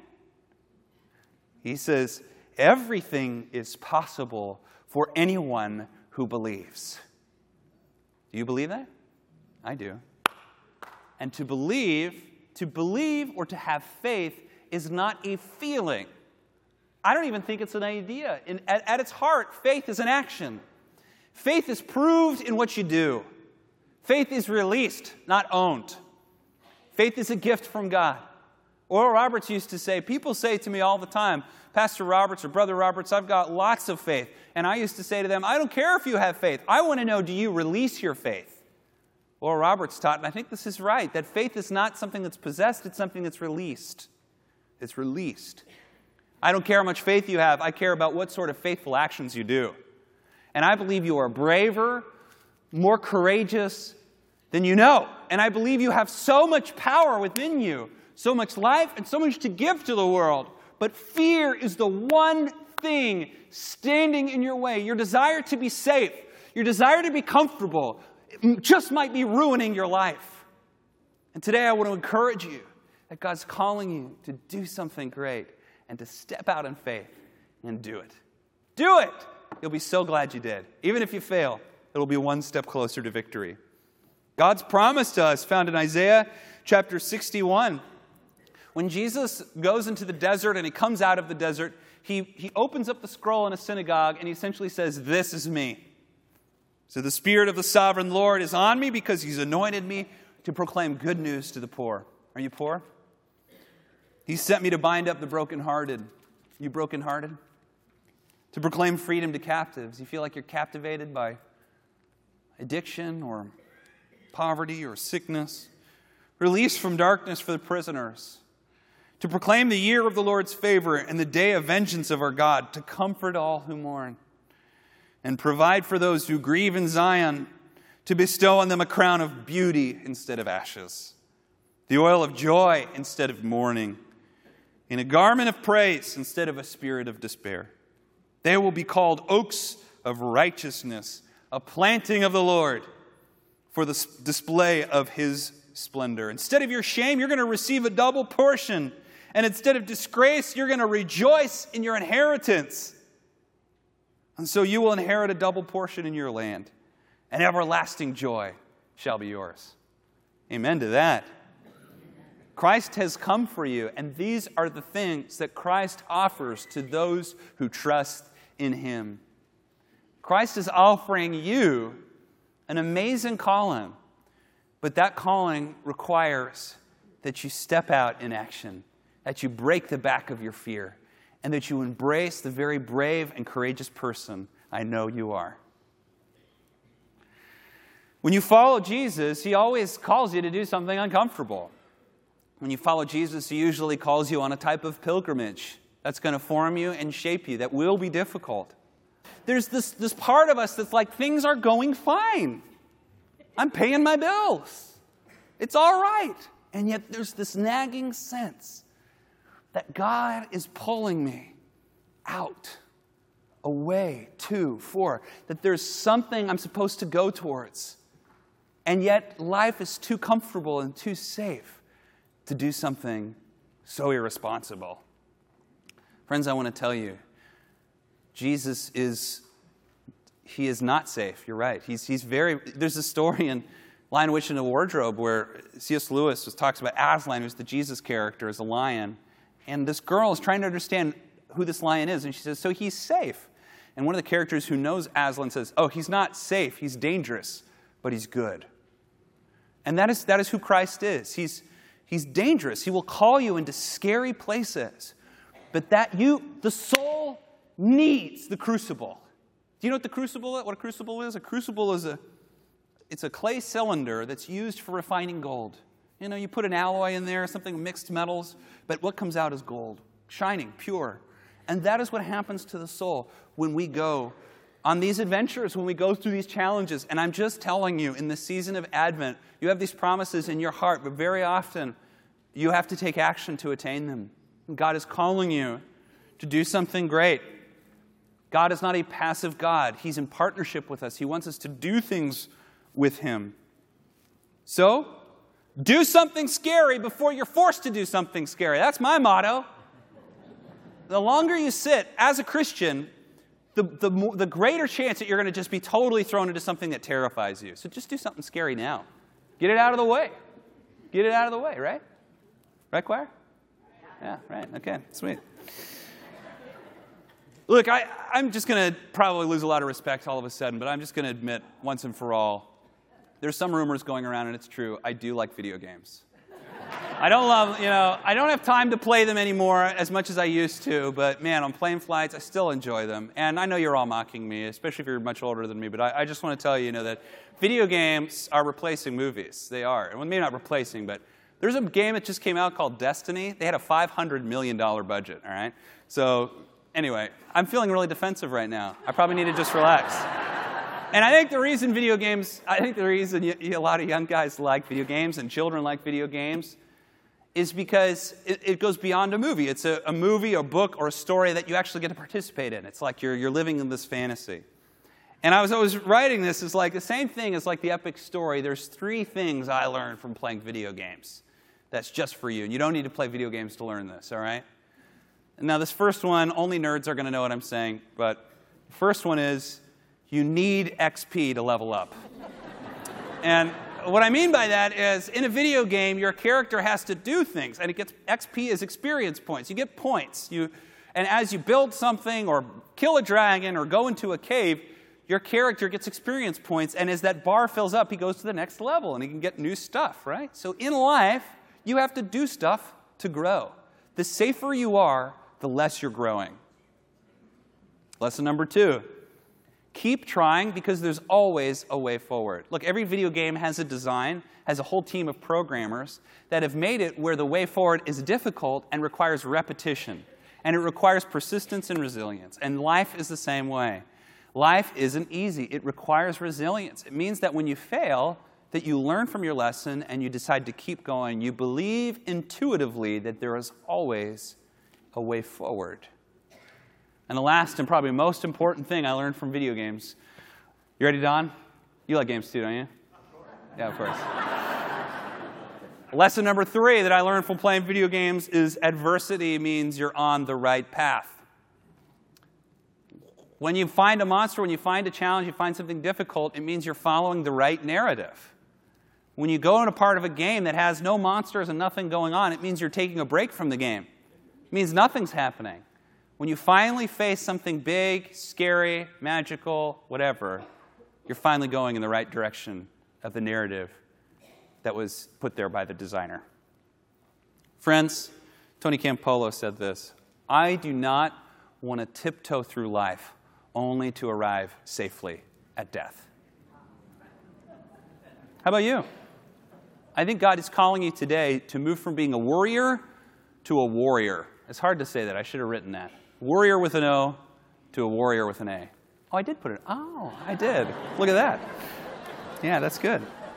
He says, everything is possible for anyone who believes. Do you believe that? I do. And to believe, to believe or to have faith is not a feeling. I don't even think it's an idea. In, at, at its heart, faith is an action. Faith is proved in what you do. Faith is released, not owned. Faith is a gift from God. Oral Roberts used to say, people say to me all the time, Pastor Roberts or Brother Roberts, I've got lots of faith. And I used to say to them, I don't care if you have faith. I want to know, do you release your faith? Oral Roberts taught, and I think this is right, that faith is not something that's possessed, it's something that's released. It's released. I don't care how much faith you have. I care about what sort of faithful actions you do. And I believe you are braver, more courageous than you know. And I believe you have so much power within you, so much life and so much to give to the world. But fear is the one thing standing in your way. Your desire to be safe, your desire to be comfortable, it just might be ruining your life. And today I want to encourage you that God's calling you to do something great and to step out in faith and do it. Do it! You'll be so glad you did. Even if you fail, it'll be one step closer to victory. God's promise to us found in Isaiah chapter sixty-one. When Jesus goes into the desert and he comes out of the desert, he, he opens up the scroll in a synagogue and he essentially says, this is me. So the Spirit of the Sovereign Lord is on me because he's anointed me to proclaim good news to the poor. Are you poor? He sent me to bind up the brokenhearted. You brokenhearted? To proclaim freedom to captives. You feel like you're captivated by addiction or poverty or sickness. Release from darkness for the prisoners. To proclaim the year of the Lord's favor and the day of vengeance of our God, to comfort all who mourn, and provide for those who grieve in Zion, to bestow on them a crown of beauty instead of ashes, the oil of joy instead of mourning, in a garment of praise instead of a spirit of despair. They will be called oaks of righteousness, a planting of the Lord for the display of his splendor. Instead of your shame, you're going to receive a double portion. And instead of disgrace, you're going to rejoice in your inheritance. And so you will inherit a double portion in your land. And everlasting joy shall be yours. Amen to that. Christ has come for you, and these are the things that Christ offers to those who trust in him. Christ is offering you an amazing calling, but that calling requires that you step out in action, that you break the back of your fear, and that you embrace the very brave and courageous person I know you are. When you follow Jesus, he always calls you to do something uncomfortable. When you follow Jesus, he usually calls you on a type of pilgrimage that's going to form you and shape you, that will be difficult. There's this, this part of us that's like, things are going fine. I'm paying my bills. It's all right. And yet there's this nagging sense that God is pulling me out, away, to, for, that there's something I'm supposed to go towards. And yet life is too comfortable and too safe to do something so irresponsible. Friends, I want to tell you, Jesus is, he is not safe. You're right. He's, he's very, there's a story in Lion, Witch, and the Wardrobe where C S Lewis was, talks about Aslan, who's the Jesus character, as a lion. And this girl is trying to understand who this lion is. And she says, so he's safe. And one of the characters who knows Aslan says, oh, he's not safe. He's dangerous, but he's good. And that is, that is who Christ is. He's, he's dangerous. He will call you into scary places. But that you, the soul needs the crucible. Do you know what the crucible is? What a crucible is? A crucible is a, it's a clay cylinder that's used for refining gold. You know, you put an alloy in there, something mixed metals, but what comes out is gold, shining, pure. And that is what happens to the soul when we go on these adventures, when we go through these challenges. And I'm just telling you, in the season of Advent, you have these promises in your heart, but very often you have to take action to attain them. God is calling you to do something great. God is not a passive God. He's in partnership with us. He wants us to do things with Him. So, do something scary before you're forced to do something scary. That's my motto. The longer you sit as a Christian, the, the, more, the greater chance that you're going to just be totally thrown into something that terrifies you. So just do something scary now. Get it out of the way. Get it out of the way, right? Right, choir? Yeah, right. Okay, sweet. Look, I, I'm just going to probably lose a lot of respect all of a sudden, but I'm just going to admit once and for all, there's some rumors going around, and it's true, I do like video games. I don't love, you know, I don't have time to play them anymore as much as I used to, but man, on plane flights, I still enjoy them. And I know you're all mocking me, especially if you're much older than me, but I, I just want to tell you, you know, that video games are replacing movies. They are. And well, maybe not replacing, but there's a game that just came out called Destiny. They had a five hundred million dollars budget, all right? So anyway, I'm feeling really defensive right now. I probably need to just relax. And I think the reason video games, I think the reason you, you, a lot of young guys like video games and children like video games is because it, it goes beyond a movie. It's a, a movie, a book, or a story that you actually get to participate in. It's like you're, you're living in this fantasy. And I was always writing this as like the same thing as like the epic story. There's three things I learned from playing video games that's just for you. And you don't need to play video games to learn this, all right? And now this first one, only nerds are going to know what I'm saying, but the first one is you need X P to level up. And what I mean by that is, in a video game, your character has to do things, and it gets X P is experience points. You get points. You, and as you build something or kill a dragon or go into a cave, your character gets experience points, and as that bar fills up, he goes to the next level, and he can get new stuff, right? So in life, you have to do stuff to grow. The safer you are, the less you're growing. Lesson number two. Keep trying because there's always a way forward. Look, every video game has a design, has a whole team of programmers that have made it where the way forward is difficult and requires repetition. And it requires persistence and resilience. And life is the same way. Life isn't easy. It requires resilience. It means that when you fail, that you learn from your lesson and you decide to keep going. You believe intuitively that there is always a way forward. And the last and probably most important thing I learned from video games. You ready, Don? You like games too, don't you? Yeah, of course. Lesson number three that I learned from playing video games is adversity means you're on the right path. When you find a monster, when you find a challenge, you find something difficult, it means you're following the right narrative. When you go in a part of a game that has no monsters and nothing going on, it means you're taking a break from the game. It means nothing's happening. When you finally face something big, scary, magical, whatever, you're finally going in the right direction of the narrative that was put there by the designer. Friends, Tony Campolo said this, I do not want to tiptoe through life only to arrive safely at death. How about you? I think God is calling you today to move from being a worrier to a warrior. It's hard to say that. I should have written that. Warrior with an O to a warrior with an A. Oh, I did put it. Oh, I did. Look at that. Yeah, that's good.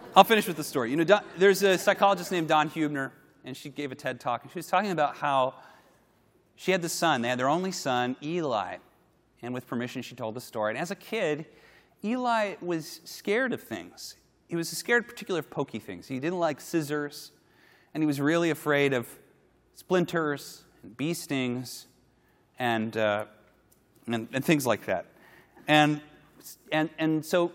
I'll finish with the story. You know, Don, there's a psychologist named Dawn Huebner, and she gave a TED Talk, and she was talking about how she had this son. They had their only son, Eli. And with permission, she told the story. And as a kid, Eli was scared of things. He was scared particularly of pokey things. He didn't like scissors, and he was really afraid of splinters and bee stings and, uh, and, and things like that. And, and, and so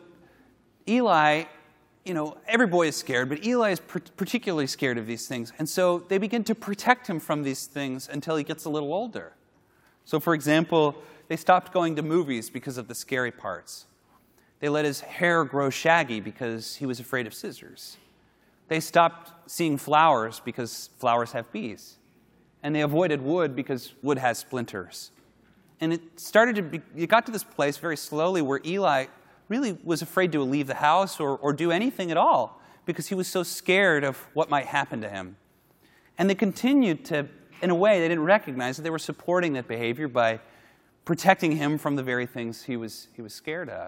Eli, you know, every boy is scared, but Eli is particularly scared of these things. And so they begin to protect him from these things until he gets a little older. So, for example, they stopped going to movies because of the scary parts. They let his hair grow shaggy because he was afraid of scissors. They stopped seeing flowers because flowers have bees. And they avoided wood because wood has splinters. And it started to be, it got to this place very slowly where Eli really was afraid to leave the house or, or do anything at all because he was so scared of what might happen to him. And they continued to, in a way, they didn't recognize that they were supporting that behavior by protecting him from the very things he was, he was scared of.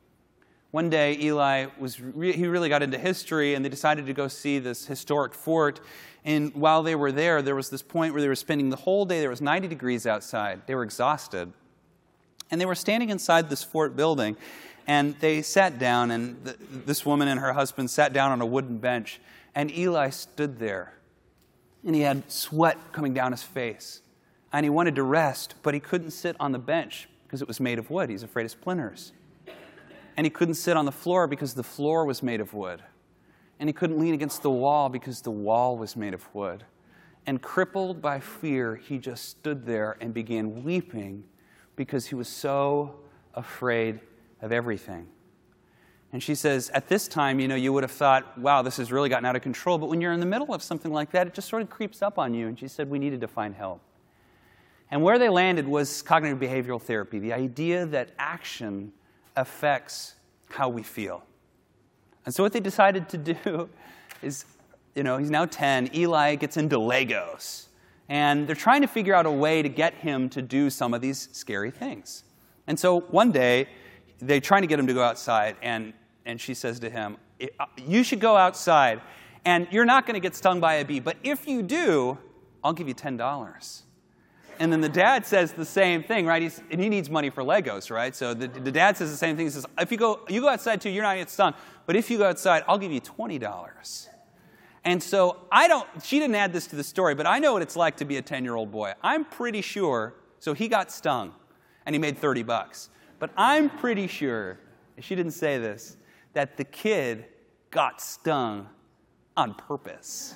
One day, Eli, was re- he really got into history, and they decided to go see this historic fort. And while they were there, there was this point where they were spending the whole day. There was ninety degrees outside. They were exhausted. And they were standing inside this fort building, and they sat down, and th- this woman and her husband sat down on a wooden bench, and Eli stood there. And he had sweat coming down his face. And he wanted to rest, but he couldn't sit on the bench because it was made of wood. He's afraid of splinters. And he couldn't sit on the floor because the floor was made of wood. And he couldn't lean against the wall because the wall was made of wood. And crippled by fear, he just stood there and began weeping because he was so afraid of everything. And she says, at this time, you know, you would have thought, wow, this has really gotten out of control. But when you're in the middle of something like that, it just sort of creeps up on you. And she said, we needed to find help. And where they landed was cognitive behavioral therapy, the idea that action affects how we feel. And so what they decided to do is, you know, he's now ten. Eli gets into Legos. And they're trying to figure out a way to get him to do some of these scary things. And so one day, they're trying to get him to go outside. And, and she says to him, you should go outside. And you're not going to get stung by a bee. But if you do, I'll give you ten dollars. And then the dad says the same thing, right? He's, and he needs money for Legos, right? So the, the dad says the same thing. He says, if you go, you go outside too, you're not going to get stung. But if you go outside, I'll give you twenty dollars. And so I don't, she didn't add this to the story, but I know what it's like to be a ten-year-old boy. I'm pretty sure, so he got stung, and he made thirty bucks. But I'm pretty sure, she didn't say this, that the kid got stung on purpose.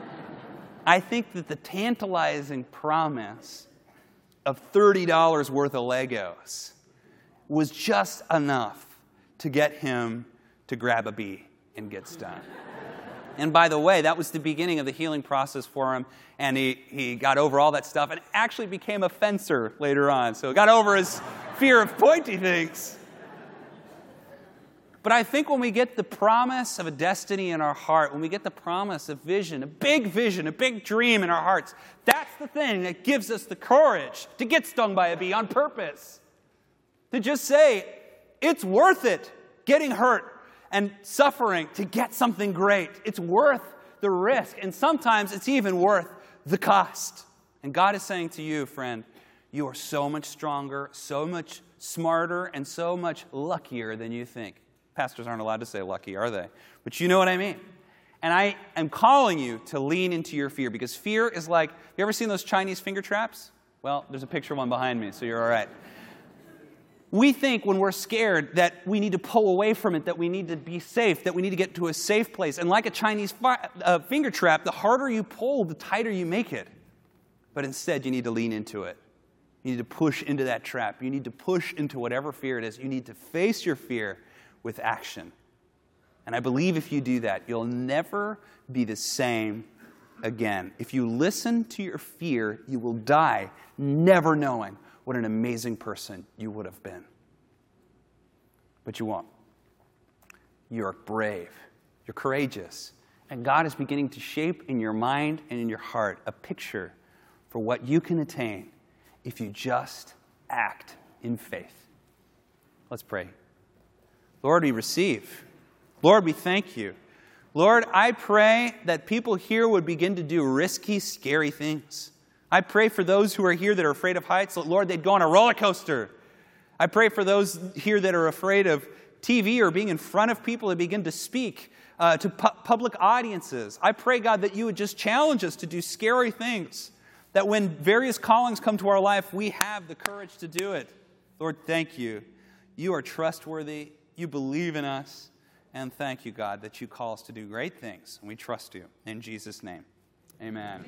I think that the tantalizing promise of thirty dollars worth of Legos was just enough to get him to grab a bee and get stung. And by the way, that was the beginning of the healing process for him, and he, he got over all that stuff and actually became a fencer later on. So he got over his fear of pointy things. But I think when we get the promise of a destiny in our heart, when we get the promise of vision, a big vision, a big dream in our hearts, that's the thing that gives us the courage to get stung by a bee on purpose. To just say, it's worth it getting hurt and suffering to get something great. It's worth the risk. And sometimes it's even worth the cost. And God is saying to you, friend, you are so much stronger, so much smarter, and so much luckier than you think. Pastors aren't allowed to say lucky, are they? But you know what I mean. And I am calling you to lean into your fear, because fear is like, you ever seen those Chinese finger traps? Well, there's a picture of one behind me, so you're all right. We think when we're scared that we need to pull away from it, that we need to be safe, that we need to get to a safe place. And like a Chinese fi- uh, finger trap, the harder you pull, the tighter you make it. But instead, you need to lean into it. You need to push into that trap. You need to push into whatever fear it is. You need to face your fear with action. And I believe if you do that, you'll never be the same again. If you listen to your fear, you will die never knowing what an amazing person you would have been. But you won't. You're brave. You're courageous. And God is beginning to shape in your mind and in your heart a picture for what you can attain if you just act in faith. Let's pray. Lord, we receive. Lord, we thank you Lord, I pray that people here would begin to do risky, scary things. I pray for those who are here that are afraid of heights, Lord, they'd go on a roller coaster. I pray for those here that are afraid of T V or being in front of people that begin to speak uh, to pu- public audiences. I pray, God, that you would just challenge us to do scary things, that when various callings come to our life, we have the courage to do it. Lord, thank you. You are trustworthy. You believe in us. And thank you, God, that you call us to do great things. And we trust you. In Jesus' name, amen.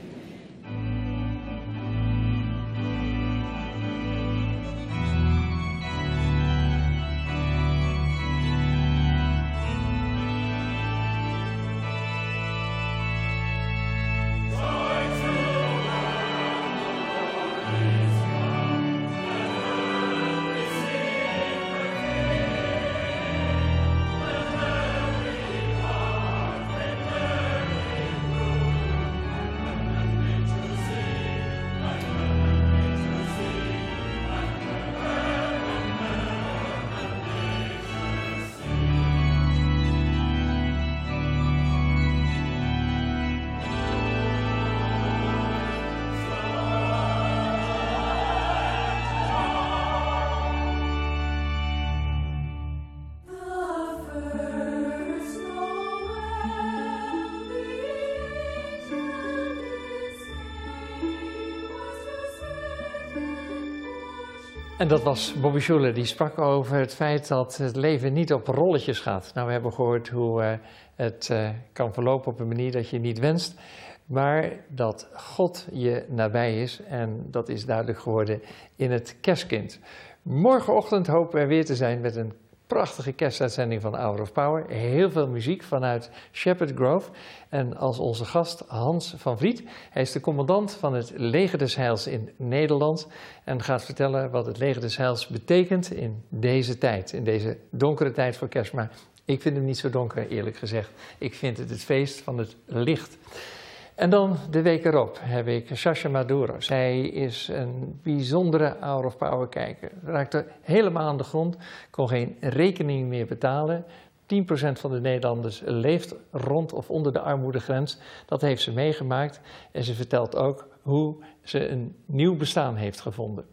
En dat was Bobby Schuller, die sprak over het feit dat het leven niet op rolletjes gaat. Nou, we hebben gehoord hoe uh, het uh, kan verlopen op een manier dat je niet wenst, maar dat God je nabij is en dat is duidelijk geworden in het kerstkind. Morgenochtend hopen we weer te zijn met een prachtige kerstuitzending van Hour of Power. Heel veel muziek vanuit Shepherd Grove. En als onze gast Hans van Vliet. Hij is de commandant van het Leger des Heils in Nederland. En gaat vertellen wat het Leger des Heils betekent in deze tijd. In deze donkere tijd voor kerst. Maar ik vind hem niet zo donker, eerlijk gezegd. Ik vind het het feest van het licht. En dan de week erop heb ik Sasha Maduro. Zij is een bijzondere Hour of Power kijker. Raakte helemaal aan de grond, kon geen rekening meer betalen. tien procent van de Nederlanders leeft rond of onder de armoedegrens. Dat heeft ze meegemaakt en ze vertelt ook hoe ze een nieuw bestaan heeft gevonden.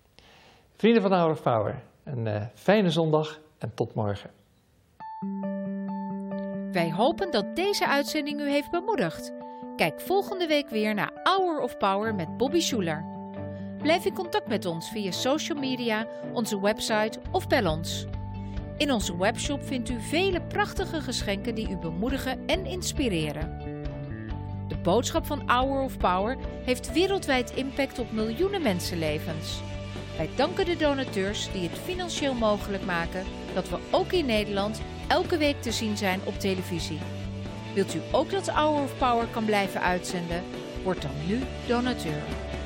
Vrienden van Hour of Power, een uh, fijne zondag en tot morgen. Wij hopen dat deze uitzending u heeft bemoedigd. Kijk volgende week weer naar Hour of Power met Bobby Schuller. Blijf in contact met ons via social media, onze website of bel ons. In onze webshop vindt u vele prachtige geschenken die u bemoedigen en inspireren. De boodschap van Hour of Power heeft wereldwijd impact op miljoenen mensenlevens. Wij danken de donateurs die het financieel mogelijk maken dat we ook in Nederland elke week te zien zijn op televisie. Wilt u ook dat Hour of Power kan blijven uitzenden? Word dan nu donateur.